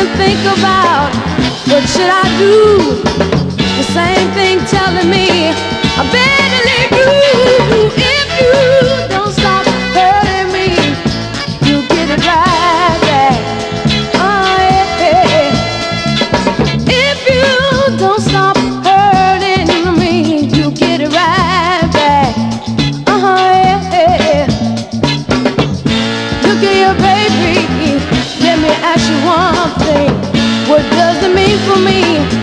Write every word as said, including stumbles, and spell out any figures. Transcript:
and think about what should I do. The same thing telling me I better leave you. If you don't stop hurting me, you get it right back. Oh yeah. If you don't stop hurting me, you get it right back. Oh yeah. Look at your baby. Let me ask you one thing. What does it mean for me?